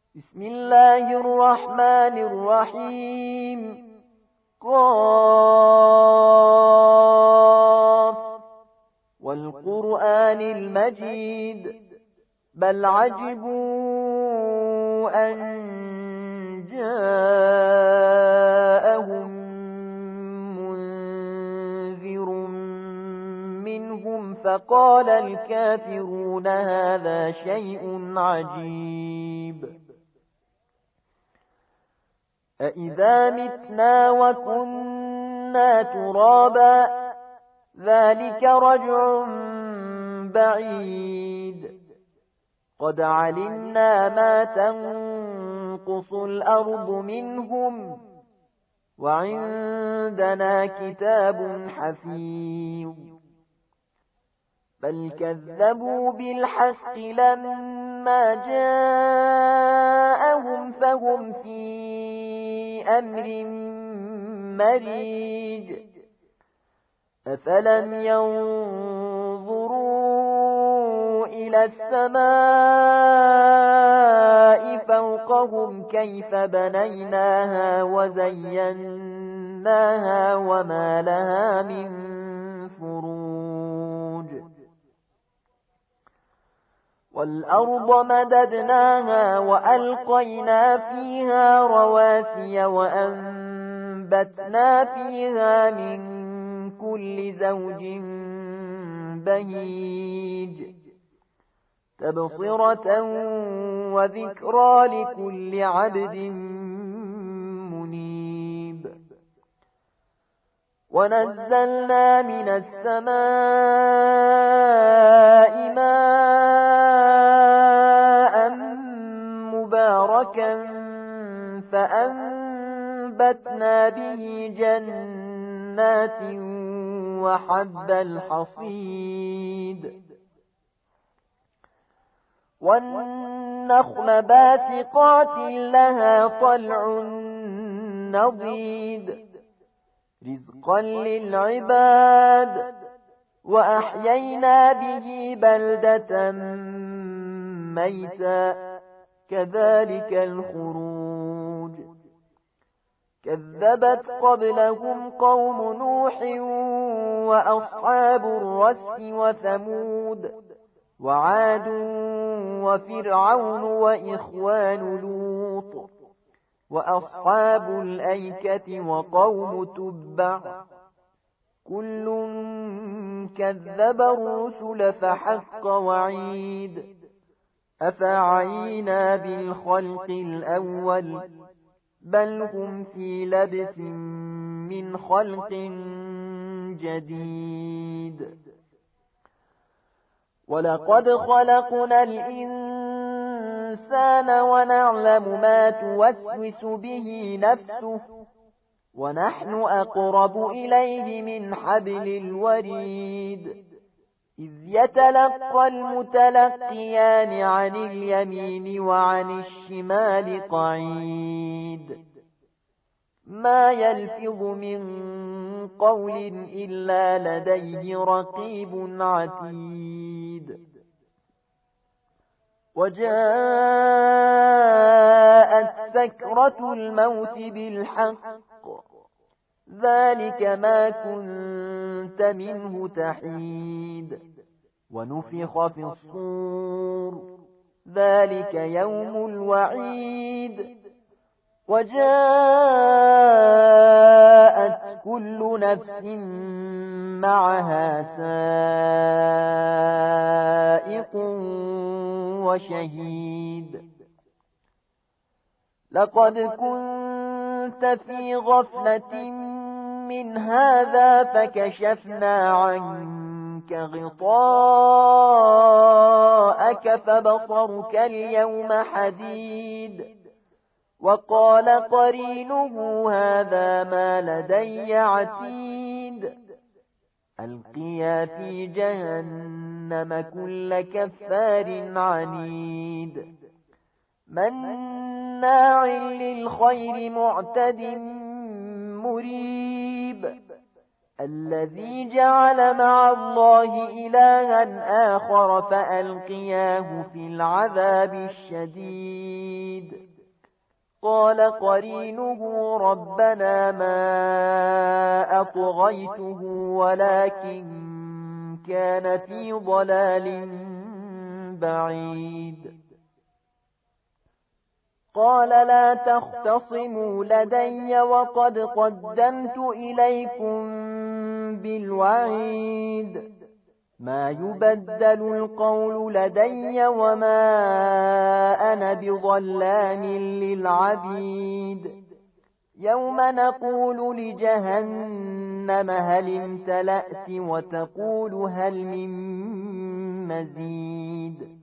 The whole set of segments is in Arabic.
بسم الله الرحمن الرحيم. قاف والقرآن المجيد بل عجبوا أن جاءهم منذر منهم فقال الكافرون هذا شيء عجيب. أإذا متنا وكنا ترابا ذلك رجع بعيد. قد علمنا ما تنقص الأرض منهم وعندنا كتاب حفيظ. بل كذبوا بالحق لما جاءهم فهم في أمر مريج. أفلم ينظروا إلى السماء فوقهم كيف بنيناها وزيناها وما لها من فروج. والأرض مددناها وألقينا فيها رواسي وأنبتنا فيها من كل زوج بهيج تبصرة وذكرى لكل عبد منيب. ونزلنا من السماء ماء مباركا فأنبتنا به جنات وحب الحصيد والنخل باسقات لها طلع نضيد رزقا للعباد. وأحيينا به بلدة ميتا كذلك الخروج. كذبت قبلهم قوم نوح وأصحاب الرس وثمود وعاد وفرعون وإخوان لوط وأصحاب الأيكة وقوم تبع كل كذب الرسل فحق وعيد. أفعينا بالخلق الأول بل هم في لبس من خلق جديد. ولقد خلقنا الإنسان ونعلم ما توسوس به نفسه ونحن أقرب إليه من حبل الوريد. إذ يتلقى المتلقيان عن اليمين وعن الشمال قعيد. ما يلفظ من قول إلا لديه رقيب عتيد. وجاءت سكرة الموت بالحق ذلك ما كنت منه تحيد. ونفخ في الصور ذلك يوم الوعيد. وجاءت كل نفس معها سائق وشهيد. لقد كنت في غفلة من هذا فكشفنا عنك غطاءك فبصرك اليوم حديد. وقال قرينه هذا ما لدي عتيد. ألقيا في جهنم كل كفار عنيد مناع للخير معتد مريب. الذي جعل مع الله إلها آخر فألقياه في العذاب الشديد. قال قرينه ربنا ما أطغيته ولكن كان في ضلال بعيد. قال لا تختصموا لدي وقد قدمت إليكم بالوعيد. ما يبدل القول لدي وما أنا بظلام للعبيد. يوم نقول لجهنم هل امتلأت وتقول هل من مزيد.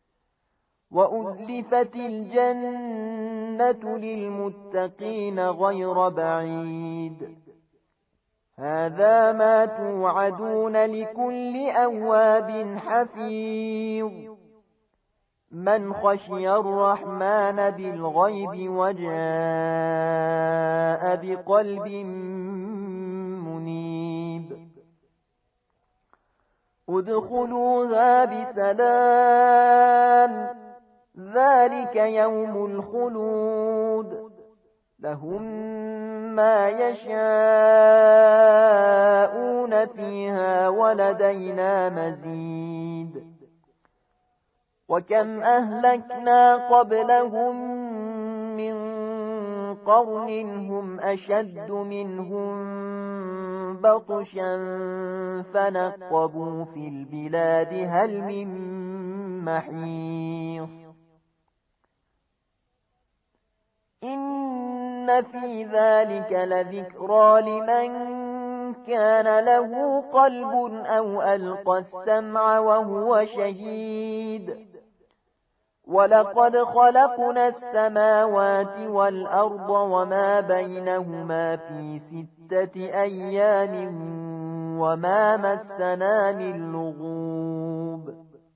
وأزلفت الجنة للمتقين غير بعيد. هذا ما توعدون لكل أواب حفيظ. من خشي الرحمن بالغيب وجاء بقلب منيب. ادخلوها بسلام ذلك يوم الخلود. لهم ما يشاءون فيها ولدينا مزيد. وكم أهلكنا قبلهم من قرن هم أشد منهم بطشا فنقبوا في البلاد هل من محيص. إن في ذلك لذكرى لمن كان له قلب أو ألقى السمع وهو شهيد. ولقد خلقنا السماوات والأرض وما بينهما في 6 أيام وما مسنا من لغوب.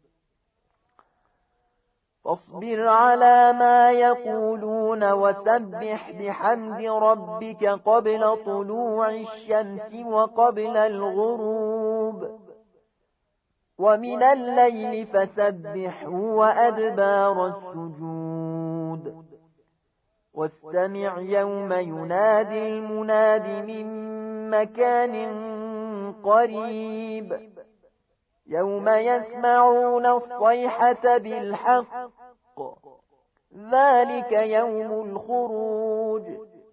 فاصبر على ما يقولون وسبح بحمد ربك قبل طلوع الشمس وقبل الغروب ومن الليل فسبحه وأدبار السجود. واستمع يوم ينادي المناد من مكان قريب. يوم يسمعون الصيحة بالحق ذلك يوم الخروج.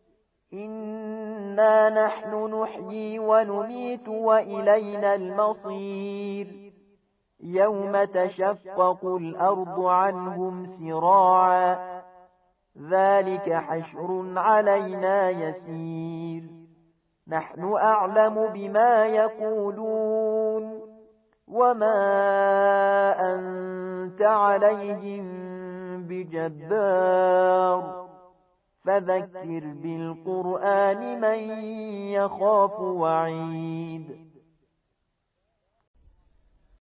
إنا نحن نحيي ونميت وإلينا المصير. يوم تشقق الأرض عنهم سراعا ذلك حشر علينا يسير. نحن أعلم بما يقولون وما أنت عليهم بجبار. فذكر بالقرآن من يخاف وعيد.